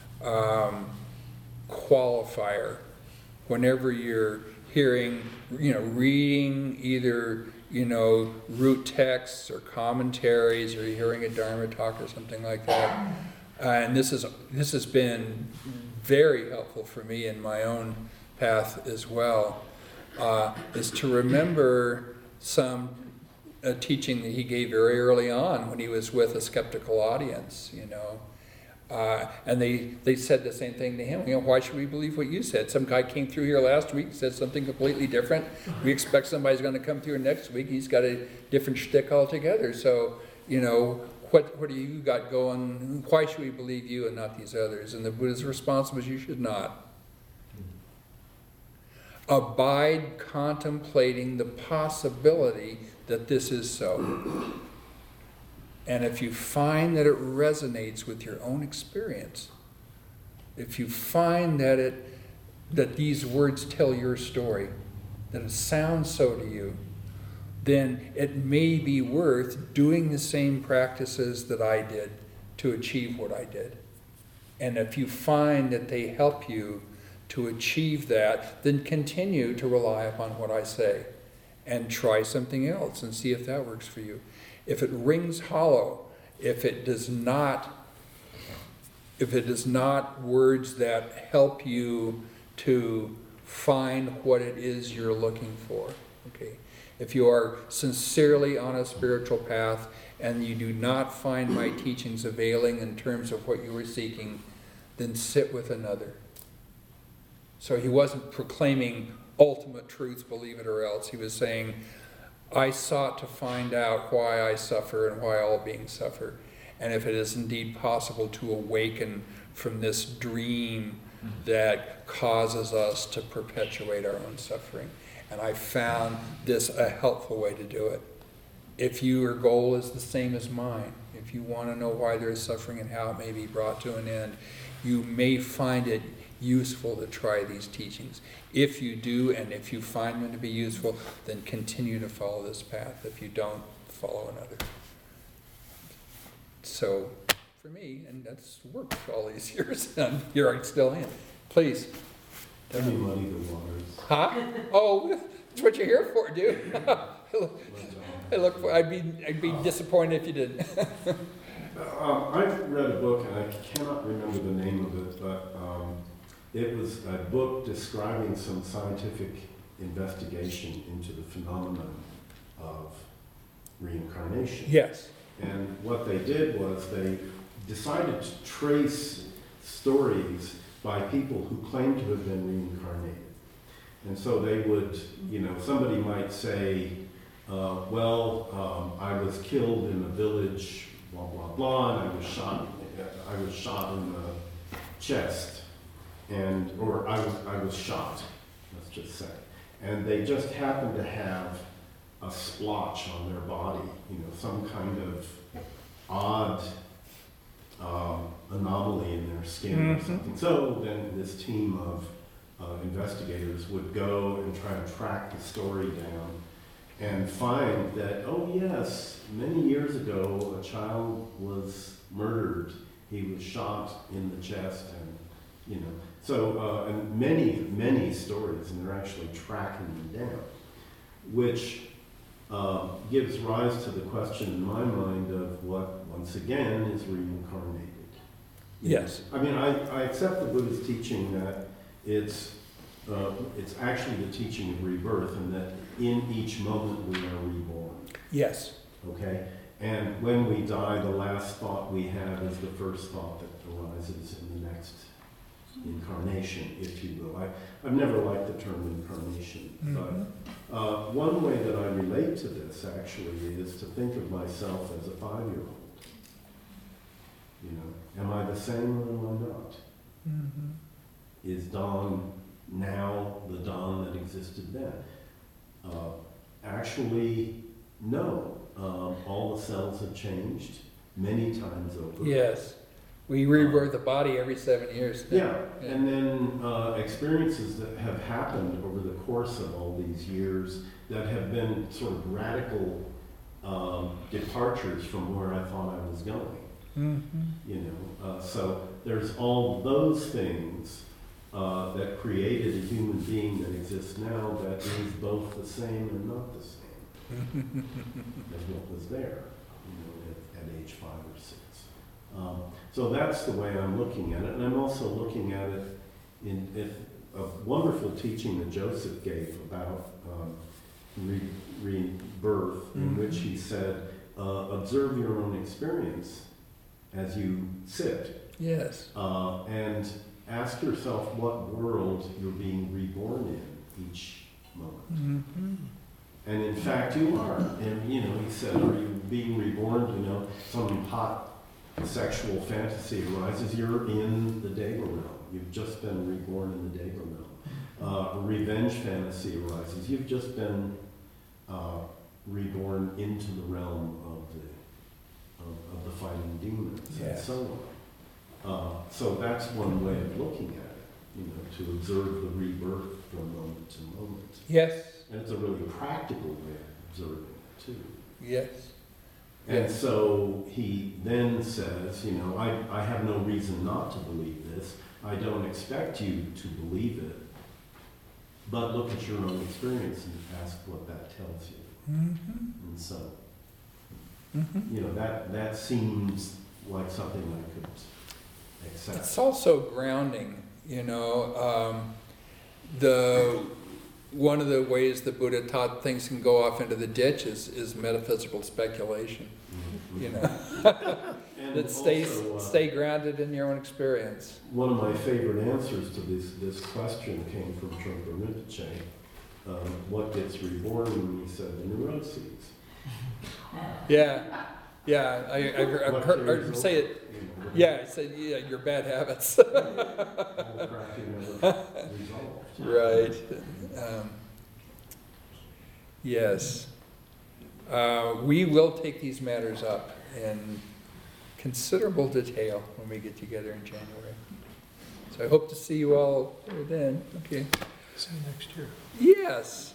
[SPEAKER 1] qualifier whenever you're hearing, reading either, root texts or commentaries, or you're hearing a Dharma talk or something like that. And this has been very helpful for me in my own path as well, is to remember some teaching that he gave very early on when he was with a skeptical audience, and they said the same thing to him. Why should we believe what you said? Some guy came through here last week, said something completely different. We expect somebody's going to come through next week. He's got a different shtick altogether. So, what do you got going? Why should we believe you and not these others? And the Buddha's response was, you should not. Abide contemplating the possibility that this is so. And if you find that it resonates with your own experience, if you find that these words tell your story, that it sounds so to you, then it may be worth doing the same practices that I did to achieve what I did. And if you find that they help you to achieve that, then continue to rely upon what I say and try something else and see if that works for you. If it rings hollow, if it is not words that help you to find what it is you're looking for, okay? If you are sincerely on a spiritual path and you do not find my teachings availing in terms of what you were seeking, then sit with another. So he wasn't proclaiming ultimate truths, believe it or else. He was saying, I sought to find out why I suffer and why all beings suffer. And if it is indeed possible to awaken from this dream that causes us to perpetuate our own suffering. And I found this a helpful way to do it. If your goal is the same as mine, if you want to know why there is suffering and how it may be brought to an end, you may find it useful to try these teachings. If you do, and if you find them to be useful, then continue to follow this path. If you don't, follow another. So, for me, and that's worked for all these years, and here I still am. Please.
[SPEAKER 5] Let me muddy the waters.
[SPEAKER 1] Huh? Oh, that's what you're here for, dude. I'd be disappointed if you didn't.
[SPEAKER 5] I've read a book, and I cannot remember the name of it, but it was a book describing some scientific investigation into the phenomenon of reincarnation.
[SPEAKER 1] Yes.
[SPEAKER 5] And what they did was they decided to trace stories by people who claimed to have been reincarnated. And so they would, somebody might say, I was killed in a village, blah, blah, blah, and I was shot in the chest, or I was shot, let's just say. And they just happened to have a splotch on their body, some kind of odd anomaly in their skin or something. So then this team of investigators would go and try to track the story down and find that, oh yes, many years ago a child was murdered. He was shot in the chest, and and many stories, and they're actually tracking them down, which gives rise to the question in my mind of what, once again, is reincarnated.
[SPEAKER 1] Yes.
[SPEAKER 5] I mean, I accept the Buddha's teaching that it's actually the teaching of rebirth, and that in each moment we are reborn.
[SPEAKER 1] Yes.
[SPEAKER 5] Okay? And when we die, the last thought we have is the first thought that arises in the next incarnation, if you will. I've never liked the term incarnation, but one way that I relate to this, actually, is to think of myself as a 5-year-old. Am I the same or am I not?
[SPEAKER 1] Mm-hmm.
[SPEAKER 5] Is Don now the Don that existed then? Actually, no. All the cells have changed many times over.
[SPEAKER 1] Yes. We rebirth the body every 7 years.
[SPEAKER 5] Yeah, and then experiences that have happened over the course of all these years that have been sort of radical departures from where I thought I was going. Mm-hmm. So there's all those things that created a human being that exists now that is both the same and not the same as what was there, at age 5 or 6. So that's the way I'm looking at it, and I'm also looking at it in a wonderful teaching that Joseph gave about rebirth, in which he said, observe your own experience as you sit.
[SPEAKER 1] Yes.
[SPEAKER 5] And ask yourself what world you're being reborn in each moment. Mm-hmm. And in fact, you are. And, he said, are you being reborn? Some hot sexual fantasy arises, you're in the Deva realm. You've just been reborn in the Deva realm. A revenge fantasy arises. You've just been reborn into the realm of the fighting demons, and so on. So that's one way of looking at it, to observe the rebirth from moment to moment.
[SPEAKER 1] Yes.
[SPEAKER 5] And it's a really practical way of observing it, too.
[SPEAKER 1] Yes.
[SPEAKER 5] And so he then says, I have no reason not to believe this. I don't expect you to believe it. But look at your own experience and ask what that tells you. Mm-hmm. And so, that seems like something I could accept.
[SPEAKER 1] It's also grounding, one of the ways the Buddha taught things can go off into the ditch is metaphysical speculation. That stay grounded in your own experience.
[SPEAKER 5] One of my favorite answers to this question came from Trungpa Rinpoche. What gets reborn? And he said the neuroses.
[SPEAKER 1] Yeah. Yeah, I've
[SPEAKER 5] What
[SPEAKER 1] heard
[SPEAKER 5] theories
[SPEAKER 1] her say it,
[SPEAKER 5] you know,
[SPEAKER 1] yeah, I said, yeah, your bad habits.
[SPEAKER 5] all cracking never resolved.
[SPEAKER 1] Right. Yes. We will take these matters up in considerable detail when we get together in January. So I hope to see you all then. Okay.
[SPEAKER 6] See you next year.
[SPEAKER 1] Yes.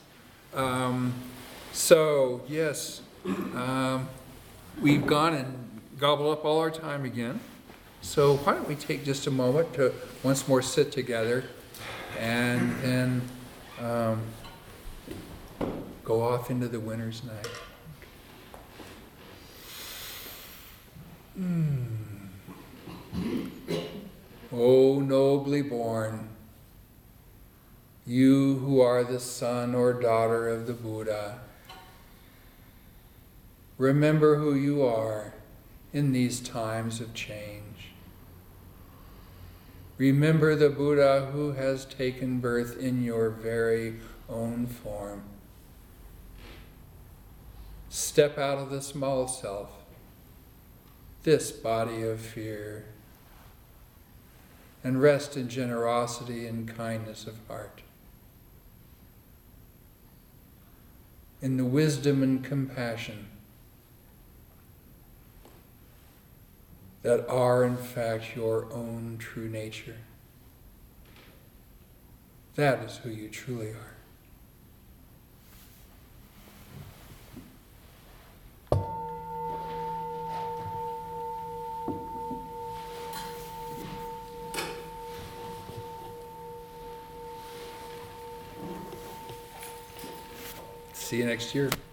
[SPEAKER 1] So, yes, we've gone and gobbled up all our time again. So why don't we take just a moment to once more sit together and then go off into the winter's night. O nobly born, you who are the son or daughter of the Buddha, remember who you are in these times of change. Remember the Buddha who has taken birth in your very own form. Step out of the small self, this body of fear, and rest in generosity and kindness of heart, in the wisdom and compassion that are in fact your own true nature. That is who you truly are. See you next year.